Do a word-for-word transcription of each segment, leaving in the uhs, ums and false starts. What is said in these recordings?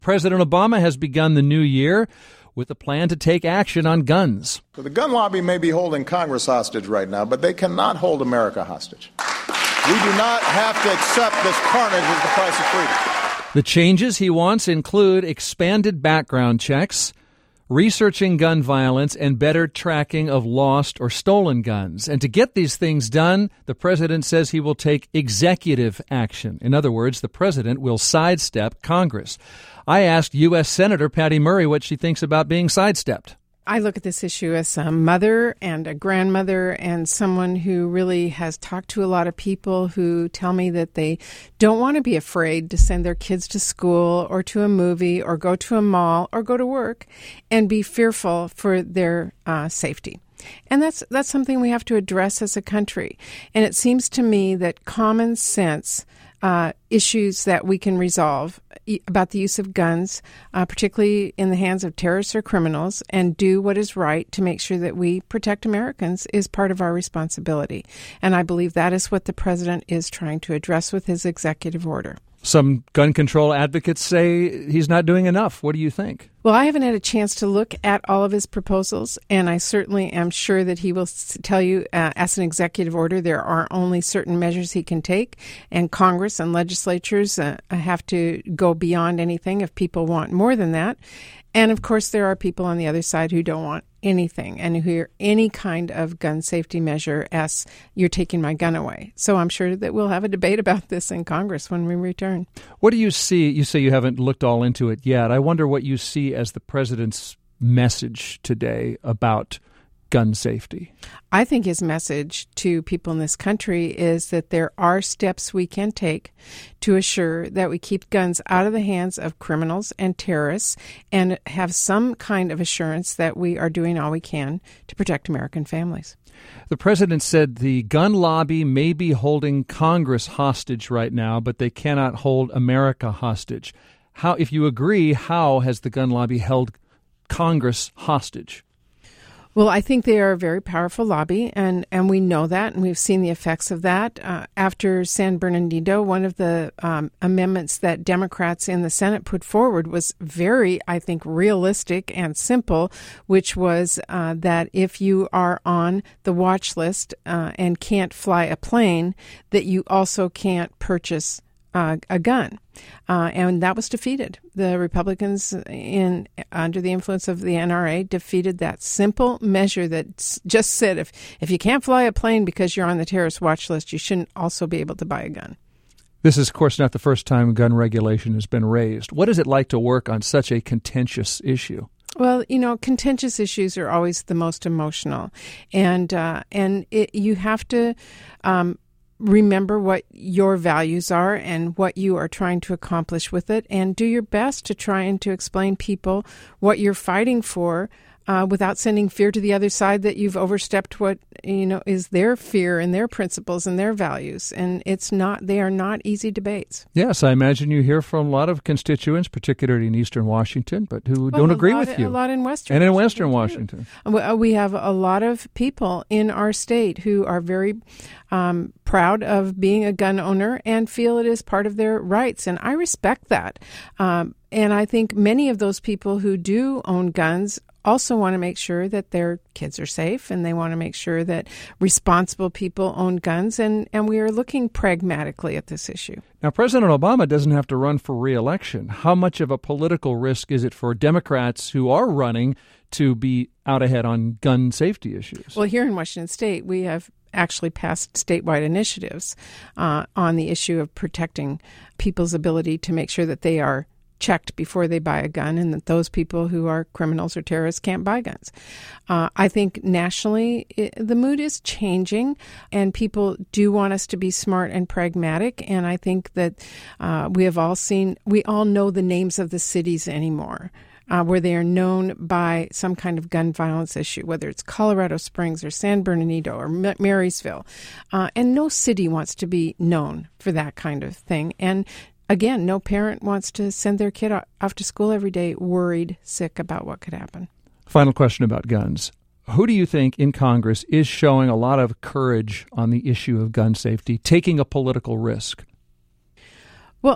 President Obama has begun the new year with a plan to take action on guns. So the gun lobby may be holding Congress hostage right now, but they cannot hold America hostage. We do not have to accept this carnage as the price of freedom. The changes he wants include expanded background checks, researching gun violence, and better tracking of lost or stolen guns. And to get these things done, the president says he will take executive action. In other words, the president will sidestep Congress. I asked U S. Senator Patty Murray what she thinks about being sidestepped. I look at this issue as a mother and a grandmother and someone who really has talked to a lot of people who tell me that they don't want to be afraid to send their kids to school or to a movie or go to a mall or go to work and be fearful for their uh, safety. And that's that's something we have to address as a country. And it seems to me that common sense Uh, issues that we can resolve about the use of guns, uh, particularly in the hands of terrorists or criminals, and do what is right to make sure that we protect Americans is part of our responsibility. And I believe that is what the president is trying to address with his executive order. Some gun control advocates say he's not doing enough. What do you think? Well, I haven't had a chance to look at all of his proposals, and I certainly am sure that he will tell you, uh, as an executive order, there are only certain measures he can take, and Congress and legislatures uh, have to go beyond anything if people want more than that. And, of course, there are people on the other side who don't want anything and who hear any kind of gun safety measure as you're taking my gun away. So I'm sure that we'll have a debate about this in Congress when we return. What do you see? You say you haven't looked all into it yet. I wonder what you see as the president's message today about gun safety. I think his message to people in this country is that there are steps we can take to assure that we keep guns out of the hands of criminals and terrorists and have some kind of assurance that we are doing all we can to protect American families. The president said the gun lobby may be holding Congress hostage right now, but they cannot hold America hostage. How, if you agree, how has the gun lobby held Congress hostage? Well, I think they are a very powerful lobby, and, and we know that, and we've seen the effects of that. Uh, after San Bernardino, one of the um, amendments that Democrats in the Senate put forward was very, I think, realistic and simple, which was uh, that if you are on the watch list uh, and can't fly a plane, that you also can't purchase Uh, a gun, uh, and that was defeated. The Republicans, in under the influence of the N R A, defeated that simple measure that just said if if you can't fly a plane because you're on the terrorist watch list, you shouldn't also be able to buy a gun. This is, of course, not the first time gun regulation has been raised. What is it like to work on such a contentious issue? Well, you know, contentious issues are always the most emotional, and uh, and it, you have to Um, remember what your values are and what you are trying to accomplish with it, and do your best to try and to explain people what you're fighting for uh, without sending fear to the other side that you've overstepped what, you know, is their fear and their principles and their values. And it's not, they are not easy debates. Yes, I imagine you hear from a lot of constituents, particularly in Eastern Washington, but who well, don't agree lot, with you. A lot in Western And in Washington, Western Washington. We have a lot of people in our state who are very um, proud of being a gun owner and feel it is part of their rights. And I respect that. Um, and I think many of those people who do own guns also want to make sure that their kids are safe, and they want to make sure that responsible people own guns, and, and we are looking pragmatically at this issue. Now, President Obama doesn't have to run for re-election. How much of a political risk is it for Democrats who are running to be out ahead on gun safety issues? Well, here in Washington State, we have actually passed statewide initiatives uh, on the issue of protecting people's ability to make sure that they are checked before they buy a gun, and that those people who are criminals or terrorists can't buy guns. Uh, I think nationally it, the mood is changing, and people do want us to be smart and pragmatic. And I think that uh, we have all seen, we all know the names of the cities anymore. Uh, where they are known by some kind of gun violence issue, whether it's Colorado Springs or San Bernardino or M- Marysville. Uh, and no city wants to be known for that kind of thing. And again, no parent wants to send their kid off to school every day worried, sick about what could happen. Final question about guns. Who do you think in Congress is showing a lot of courage on the issue of gun safety, taking a political risk? Well,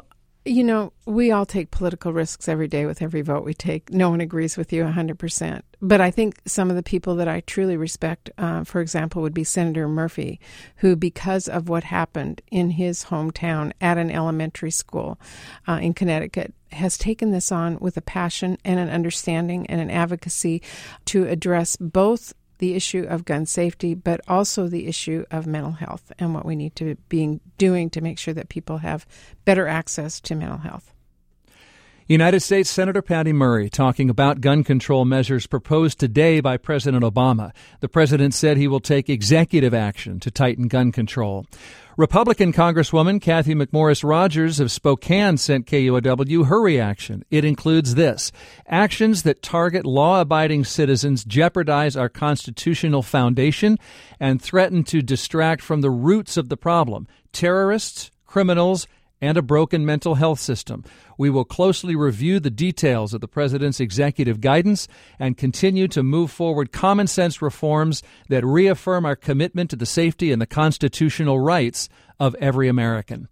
You know, we all take political risks every day with every vote we take. No one agrees with you one hundred percent. But I think some of the people that I truly respect, uh, for example, would be Senator Murphy, who, because of what happened in his hometown at an elementary school uh, in Connecticut, has taken this on with a passion and an understanding and an advocacy to address both the issue of gun safety, but also the issue of mental health and what we need to be doing to make sure that people have better access to mental health. United States Senator Patty Murray talking about gun control measures proposed today by President Obama. The president said he will take executive action to tighten gun control. Republican Congresswoman Cathy McMorris Rodgers of Spokane sent K U O W her reaction. It includes this: actions that target law-abiding citizens jeopardize our constitutional foundation and threaten to distract from the roots of the problem: terrorists, criminals, and a broken mental health system. We will closely review the details of the president's executive guidance and continue to move forward common sense reforms that reaffirm our commitment to the safety and the constitutional rights of every American.